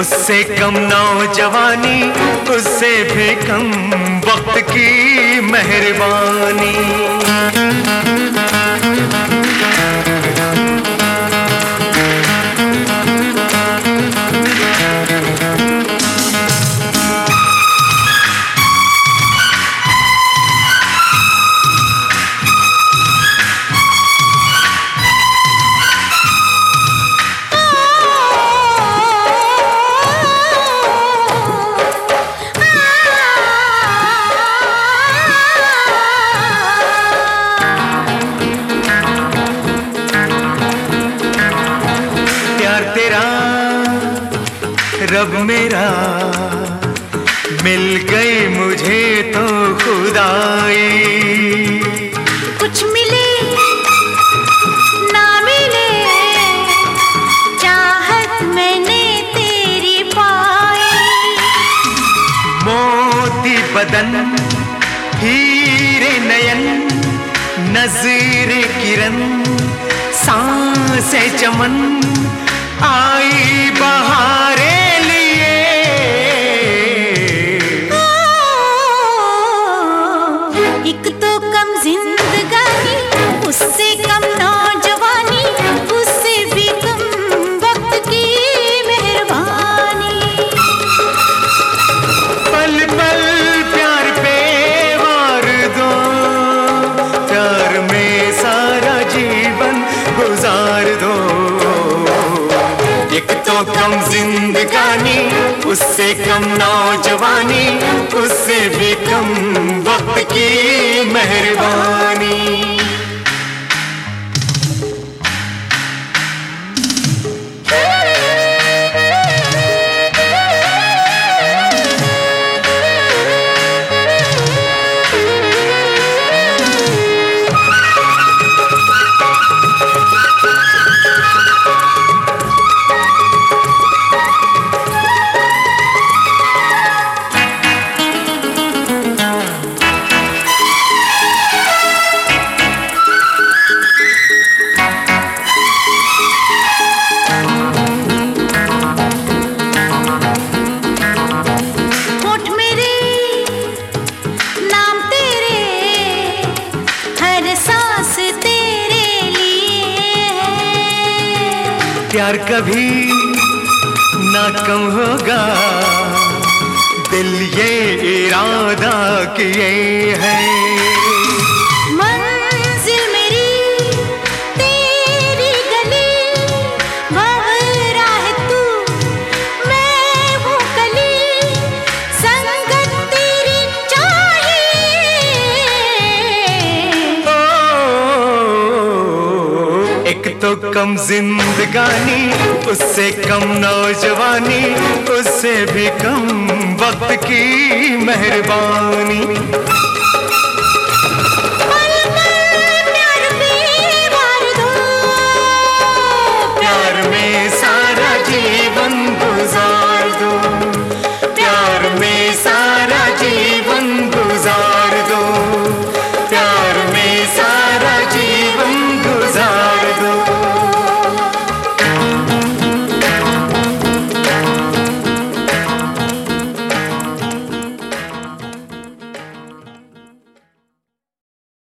उससे कम नौजवानी, उससे भी कम वक्त की मेहरबानी। रब मेरा मिल गई मुझे तो खुदाई। कुछ मिले ना मिले चाहत मैंने तेरी पाई। मोती बदन हीरे नयन, नजरे किरण सांसें चमन, आई बहारे एक तो कम जिंदगानी, उससे कम नौजवानी, उससे भी कम वक्त की मेहरबानी। पल पल प्यार पे वार दो, प्यार में सारा जीवन गुजार दो। एक तो कम जिंदगानी, उससे कम नौजवानी, उससे भी कम वक्त की मेहरबानी। प्यार कभी ना कम होगा, दिल ये इरादा किए है। मंजिल मेरी तेरी गली, भंवरा है तू मैं हूँ कली, संगत तेरी चाहिए। एक तो कम जिंदगानी, उससे कम नौजवानी, उससे भी कम वक्त की मेहरबानी।